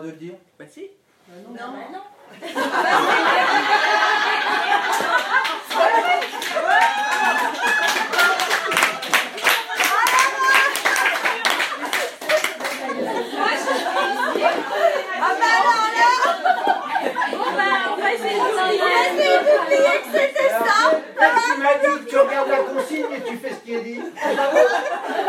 de le dire? Bah si. Non, non. Tu m'as dit que tu regardes la consigne et tu fais ce qui est dit.